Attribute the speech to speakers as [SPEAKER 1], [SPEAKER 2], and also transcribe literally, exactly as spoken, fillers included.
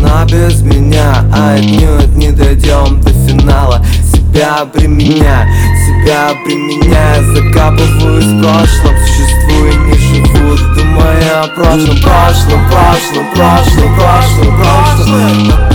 [SPEAKER 1] она без меня, а отнюдь не дойдем до финала. Себя обременяя, себя обременяя, закапываюсь в прошлом, существую и не живу. Думаю о прошлом, прошлом, прошлом, прошлом, прошлом, прошлом.